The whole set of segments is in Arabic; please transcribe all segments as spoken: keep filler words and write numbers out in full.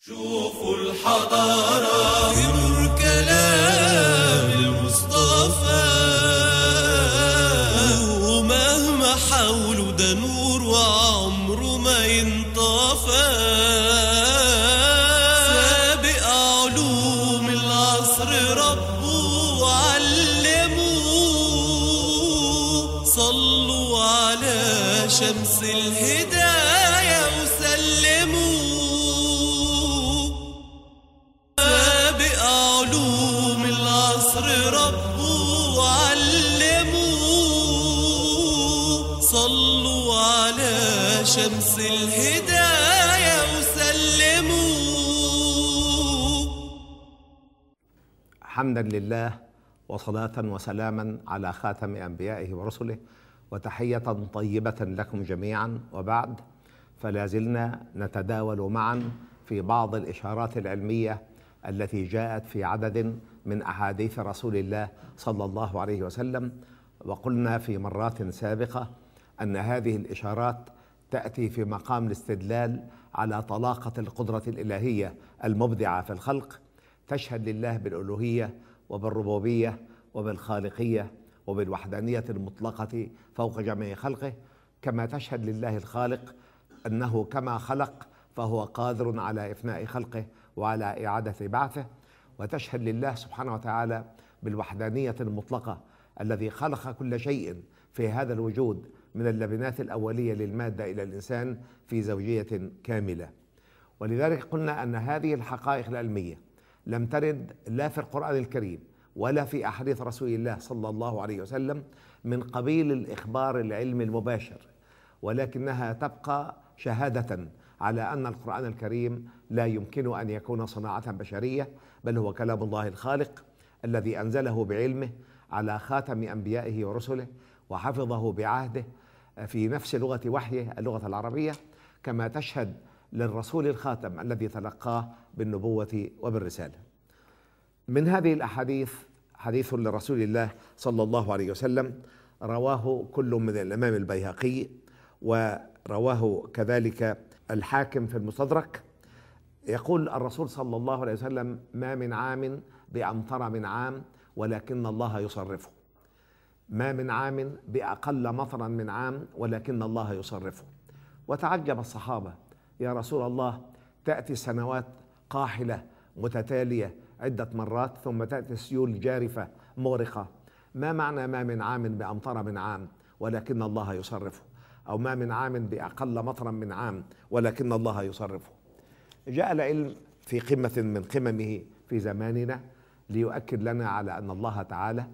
شوفوا الحضارة في نور كلام المصطفى، ومهما حاولوا ده نور وعمره ما ينطفى. سابق علوم العصر ربه وعلموه، صلوا على شمس الهداية وسلموا. علوم العصر ربه وعلموه، صلوا على شمس الهداية وسلموا. حمدا لله وصلاة وسلاما على خاتم أنبيائه ورسله، وتحية طيبة لكم جميعا. وبعد، فلا زلنا نتداول معا في بعض الإشارات العلمية التي جاءت في عدد من أحاديث رسول الله صلى الله عليه وسلم. وقلنا في مرات سابقة أن هذه الإشارات تأتي في مقام الاستدلال على طلاقة القدرة الإلهية المبدعة في الخلق، تشهد لله بالألوهية وبالربوبية وبالخالقية وبالوحدانية المطلقة فوق جميع خلقه، كما تشهد لله الخالق أنه كما خلق فهو قادر على إفناء خلقه وعلى إعادة بعثه، وتشهد لله سبحانه وتعالى بالوحدانية المطلقة الذي خلق كل شيء في هذا الوجود من اللبنات الأولية للمادة إلى الإنسان في زوجية كاملة. ولذلك قلنا أن هذه الحقائق العلمية لم ترد لا في القرآن الكريم ولا في أحاديث رسول الله صلى الله عليه وسلم من قبيل الإخبار العلمي المباشر، ولكنها تبقى شهادة على أن القرآن الكريم لا يمكن أن يكون صناعة بشرية، بل هو كلام الله الخالق الذي أنزله بعلمه على خاتم أنبيائه ورسله، وحفظه بعهده في نفس لغة وحيه اللغة العربية، كما تشهد للرسول الخاتم الذي تلقاه بالنبوة وبالرسالة. من هذه الأحاديث حديث لرسول الله صلى الله عليه وسلم رواه كل من الإمام البيهقي، ورواه كذلك الحاكم في المستدرك. يقول الرسول صلى الله عليه وسلم: ما من عام بأمطر من عام ولكن الله يصرفه، ما من عام بأقل مطرا من عام ولكن الله يصرفه. وتعجب الصحابة: يا رسول الله، تأتي السنوات قاحلة متتالية عدة مرات ثم تأتي السيول جارفة مغرقة، ما معنى ما من عام بأمطر من عام ولكن الله يصرفه، أو ما من عام بأقل مطرا من عام ولكن الله يصرفه؟ جاء العلم في قمة من قممه في زماننا ليؤكد لنا على أن الله تعالى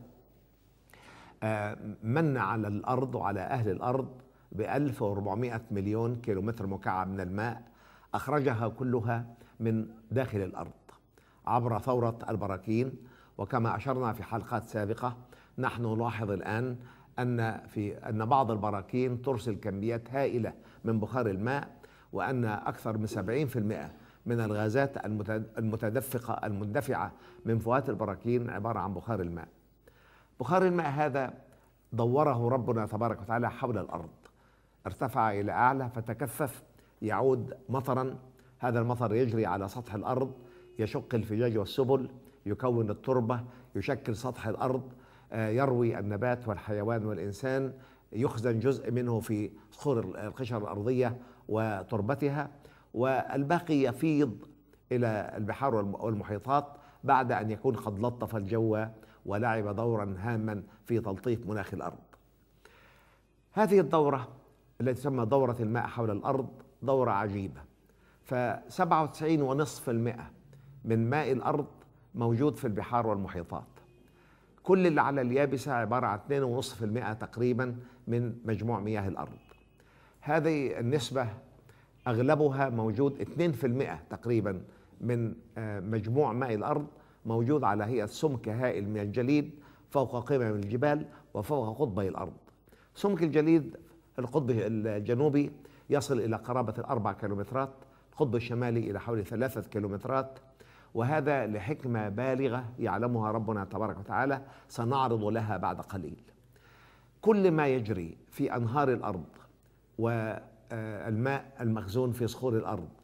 من على الأرض وعلى أهل الأرض بألف وأربعمائة مليون كيلومتر مكعب من الماء، أخرجها كلها من داخل الأرض عبر ثورة البراكين. وكما أشرنا في حلقات سابقة، نحن نلاحظ الآن أن في أن بعض البراكين ترسل كميات هائلة من بخار الماء، وأن أكثر من سبعين بالمئة من الغازات المتدفقة المندفعة من فوات البراكين عبارة عن بخار الماء. بخار الماء هذا دوره ربنا تبارك وتعالى حول الأرض، ارتفع إلى أعلى فتكثف، يعود مطرا. هذا المطر يجري على سطح الأرض، يشق الفجاج والسبل، يكون التربة، يشكل سطح الأرض، يروي النبات والحيوان والإنسان، يخزن جزء منه في صخور القشرة الأرضية وتربتها، والباقي يفيض إلى البحار والمحيطات بعد أن يكون قد لطف الجو ولعب دورا هاما في تلطيف مناخ الأرض. هذه الدورة التي تسمى دورة الماء حول الأرض دورة عجيبة، فسبعة وتسعين ونصف المئة من ماء الأرض موجود في البحار والمحيطات. كل اللي على اليابسة عبارة عن اثنين ونصف المئة تقريبا من مجموع مياه الأرض. هذه النسبة أغلبها موجود اثنين بالمئة تقريبا من مجموع ماء الأرض موجود على هيئة سمك هائل من الجليد فوق قمم الجبال وفوق قطبي الأرض. سمك الجليد القطب الجنوبي يصل إلى قرابة الأربع كيلومترات، القطب الشمالي إلى حوالي ثلاثة كيلومترات، وهذا لحكمة بالغة يعلمها ربنا تبارك وتعالى سنعرض لها بعد قليل. كل ما يجري في أنهار الأرض والماء المخزون في صخور الأرض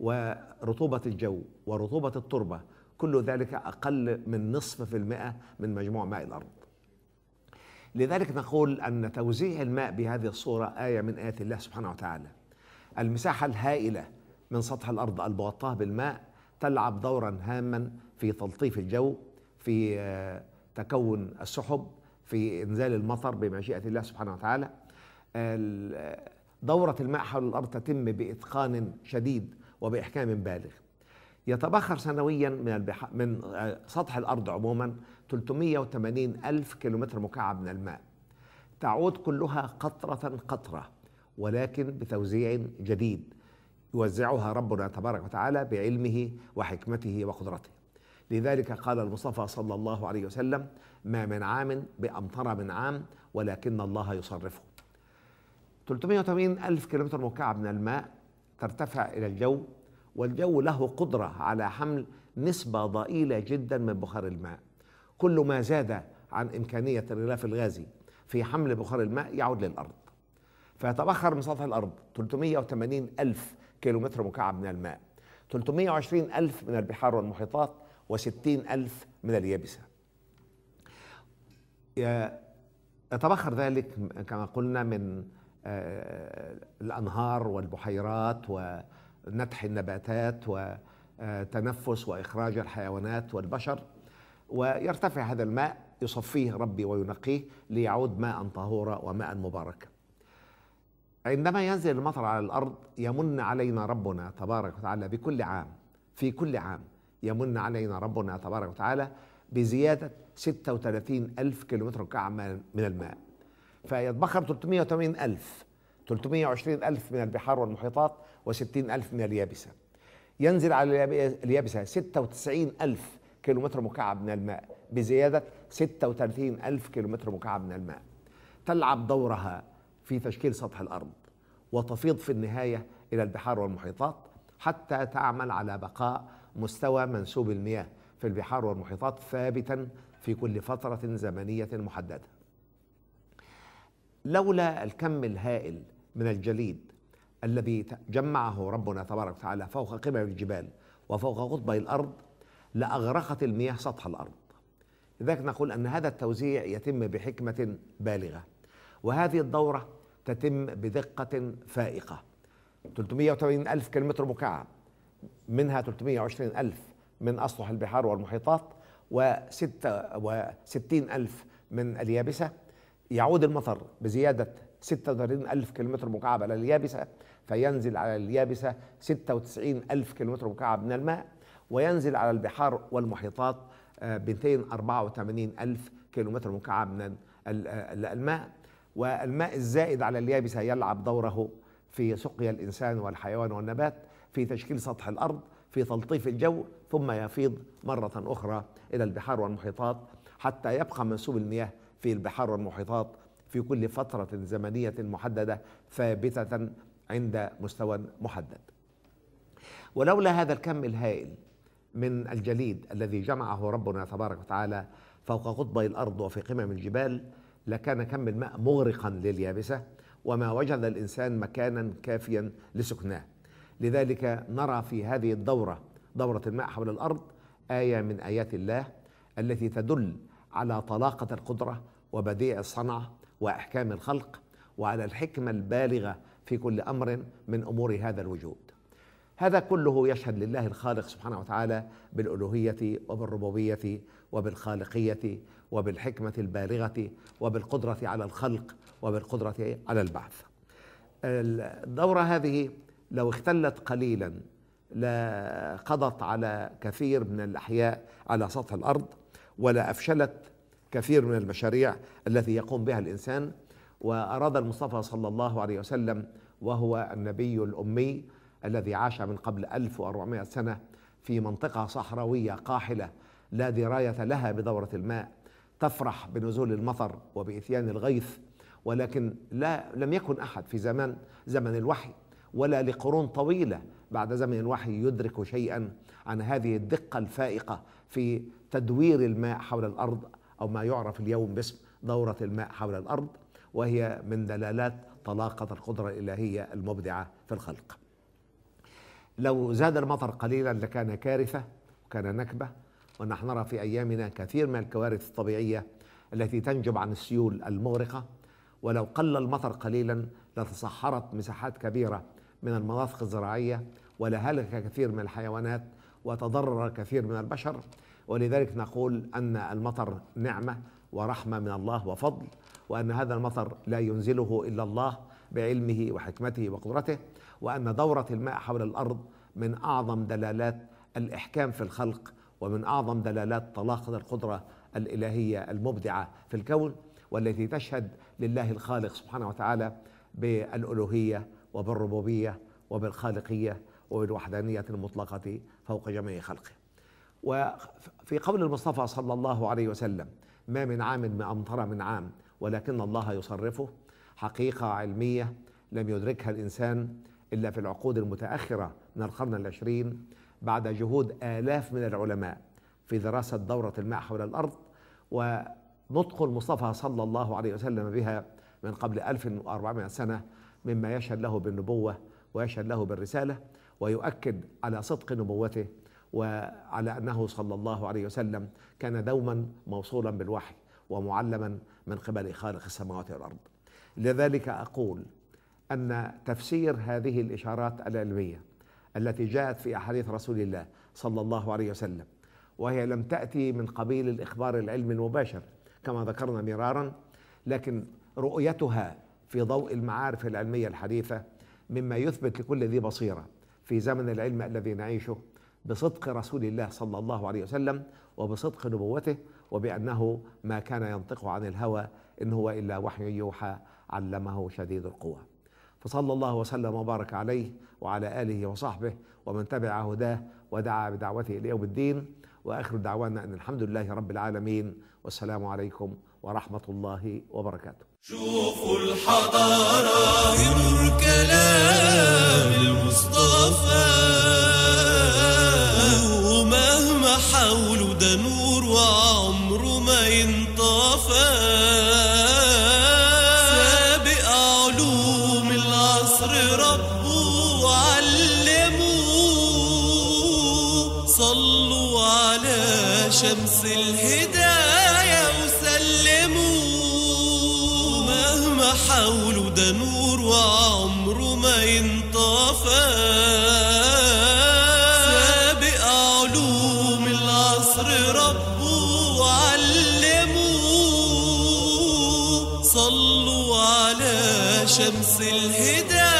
ورطوبة الجو ورطوبة التربة كل ذلك أقل من نصف في المئة من مجموع ماء الأرض. لذلك نقول أن توزيع الماء بهذه الصورة آية من آيات الله سبحانه وتعالى. المساحة الهائلة من سطح الأرض المغطاة بالماء تلعب دورا هاما في تلطيف الجو، في تكون السحب، في إنزال المطر بمشيئة الله سبحانه وتعالى. دورة الماء حول الأرض تتم بإتقان شديد وبإحكام بالغ. يتبخر سنويا من البح... من سطح الأرض عموما ثلاثمئة وثمانين ألف كيلومتر مكعب من الماء، تعود كلها قطرة قطرة، ولكن بتوزيع جديد يوزعها ربنا تبارك وتعالى بعلمه وحكمته وقدرته. لذلك قال المصطفى صلى الله عليه وسلم: ما من عام بأمطر من عام ولكن الله يصرفه. ثلاثمئة وثمانين ألف كيلومتر مكعب من الماء ترتفع إلى الجو، والجو له قدرة على حمل نسبة ضئيلة جدا من بخار الماء. كل ما زاد عن إمكانية الغلاف الغازي في حمل بخار الماء يعود للأرض، فيتبخر من سطح الأرض ثلاثمئة وثمانين ألف كيلومتر مكعب من الماء، ثلاثمئة وعشرين ألف من البحار والمحيطات، وستين ألف من اليابسة. يتبخر ذلك كما قلنا من الأنهار والبحيرات ونتح النباتات وتنفس وإخراج الحيوانات والبشر، ويرتفع هذا الماء يصفيه ربي وينقيه ليعود ماء طهورا وماء مباركا. عندما ينزل المطر على الأرض يمن علينا ربنا تبارك وتعالى بكل عام، في كل عام يمن علينا ربنا تبارك وتعالى بزيادة ستة وثلاثين ألف كيلومتر مكعب من الماء، فيتبخر ثلاثمئة وثمانين ألف، ثلاثمئة وعشرين ألف من البحار والمحيطات، وستين ألف من اليابسة. ينزل على اليابسة ستة وتسعين ألف كيلومتر مكعب من الماء بزيادة ستة وثلاثين ألف كيلومتر مكعب من الماء، تلعب دورها في تشكيل سطح الأرض وتفيض في النهاية إلى البحار والمحيطات حتى تعمل على بقاء مستوى منسوب المياه في البحار والمحيطات ثابتا في كل فترة زمنية محددة. لولا الكم الهائل من الجليد الذي جمعه ربنا تبارك وتعالى فوق قمم الجبال وفوق قطبي الأرض لأغرقت المياه سطح الأرض. لذلك نقول أن هذا التوزيع يتم بحكمة بالغة، وهذه الدورة تتم بدقة فائقة. ثلاثمئة وثمانين ألف كيلومتر مكعب، منها ثلاثمئة وعشرين ألف من أسطح البحار والمحيطات، وستة وستين ألف من اليابسة. يعود المطر بزيادة ستة وثلاثين ألف كيلومتر مكعب على اليابسة، فينزل على اليابسة ستة وتسعين ألف كيلومتر مكعب من الماء، وينزل على البحار والمحيطات مئتين وأربعة وثمانين ألف كيلومتر مكعب من الماء. والماء الزائد على اليابسة يلعب دوره في سقيا الإنسان والحيوان والنبات، في تشكيل سطح الأرض، في تلطيف الجو، ثم يفيض مرة أخرى إلى البحار والمحيطات حتى يبقى منسوب المياه في البحار والمحيطات في كل فترة زمنية محددة ثابتة عند مستوى محدد. ولولا هذا الكم الهائل من الجليد الذي جمعه ربنا تبارك وتعالى فوق قطبي الأرض وفي قمم الجبال لكان كم الماء مغرقا لليابسة، وما وجد الإنسان مكانا كافيا لسكناه. لذلك نرى في هذه الدورة، دورة الماء حول الأرض، آية من آيات الله التي تدل على طلاقة القدرة وبديع الصنعة وإحكام الخلق، وعلى الحكمة البالغة في كل أمر من أمور هذا الوجود. هذا كله يشهد لله الخالق سبحانه وتعالى بالألوهية وبالربوبية وبالخالقية وبالحكمة البالغة وبالقدرة على الخلق وبالقدرة على البعث. الدورة هذه لو اختلت قليلا لقضت على كثير من الأحياء على سطح الأرض، ولا أفشلت كثير من المشاريع التي يقوم بها الإنسان. وأراد المصطفى صلى الله عليه وسلم، وهو النبي الأمي الذي عاش من قبل ألف وأربعمائة سنة في منطقة صحراوية قاحلة لا دراية لها بدورة الماء، تفرح بنزول المطر وبإتيان الغيث، ولكن لا لم يكن أحد في زمان زمن الوحي ولا لقرون طويلة بعد زمن الوحي يدرك شيئا عن هذه الدقة الفائقة في تدوير الماء حول الأرض، أو ما يعرف اليوم باسم دورة الماء حول الأرض، وهي من دلالات طلاقة القدرة الإلهية المبدعة في الخلق. لو زاد المطر قليلا لكان كارثة وكان نكبة، ونحن نرى في أيامنا كثير من الكوارث الطبيعية التي تنجم عن السيول المغرقة. ولو قل المطر قليلا لتصحرت مساحات كبيرة من المناطق الزراعية، ولهلك كثير من الحيوانات، وتضرر كثير من البشر. ولذلك نقول أن المطر نعمة ورحمة من الله وفضل، وأن هذا المطر لا ينزله إلا الله بعلمه وحكمته وقدرته، وأن دورة الماء حول الأرض من أعظم دلالات الإحكام في الخلق، ومن أعظم دلالات طلاقة القدرة الإلهية المبدعة في الكون، والتي تشهد لله الخالق سبحانه وتعالى بالألوهية وبالربوبية وبالخالقية وبالوحدانية المطلقة فوق جميع خلقه. وفي قول المصطفى صلى الله عليه وسلم: ما من عام ما أمطر من عام ولكن الله يصرفه، حقيقة علمية لم يدركها الإنسان إلا في العقود المتأخرة من القرن العشرين، بعد جهود آلاف من العلماء في دراسة دورة الماء حول الأرض، ونطق المصطفى صلى الله عليه وسلم بها من قبل ألف وأربعمائة سنة مما يشهد له بالنبوة ويشهد له بالرسالة، ويؤكد على صدق نبوته وعلى أنه صلى الله عليه وسلم كان دوما موصولا بالوحي ومعلما من قبل خالق السماوات والأرض. لذلك أقول أن تفسير هذه الإشارات العلمية التي جاءت في أحاديث رسول الله صلى الله عليه وسلم، وهي لم تأتي من قبيل الإخبار العلمي المباشر كما ذكرنا مرارا، لكن رؤيتها في ضوء المعارف العلمية الحديثة مما يثبت لكل ذي بصيرة في زمن العلم الذي نعيشه بصدق رسول الله صلى الله عليه وسلم وبصدق نبوته، وبأنه ما كان ينطق عن الهوى إن هو إلا وحي يوحى علمه شديد القوى. فصلى الله وسلم وبارك عليه وعلى آله وصحبه ومن تبع هداه ودعا بدعوته إلى يوم الدين، وآخر دعوانا أن الحمد لله رب العالمين، والسلام عليكم ورحمة الله وبركاته. شوفوا الحضارة بنور كلام المصطفى، ومهما حاولوا ده نور وعمره ما ينطفى، سابق علوم العصر ربه وعلموه، صلوا على شمس الهداية وسلموا، مهما حاولوا ده نور وعمره ما ينطفى، سابق علوم العصر ربه وعلموه، صلوا على شمس الهداية